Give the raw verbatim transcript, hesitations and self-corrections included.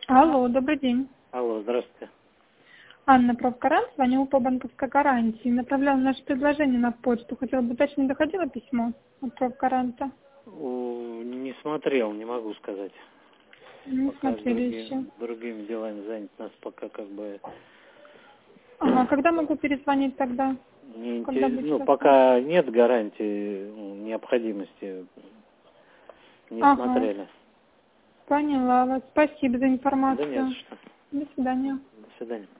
Алло, добрый день. Алло, здравствуйте. Анна Правкарант, звоню по банковской гарантии. Направляла наше предложение на почту. Хотела бы уточнить, доходило письмо от Правкаранта? У, не смотрел, не могу сказать. Не Пока смотрели другими, еще. другими делами занят, нас пока как бы Ага, когда могу перезвонить тогда? не Когда интерес- будет ну, доступно? пока нет гарантии, ну, необходимости, не Ага, смотрели. поняла вас. Спасибо за Да нет информацию. за что. До свидания. До свидания.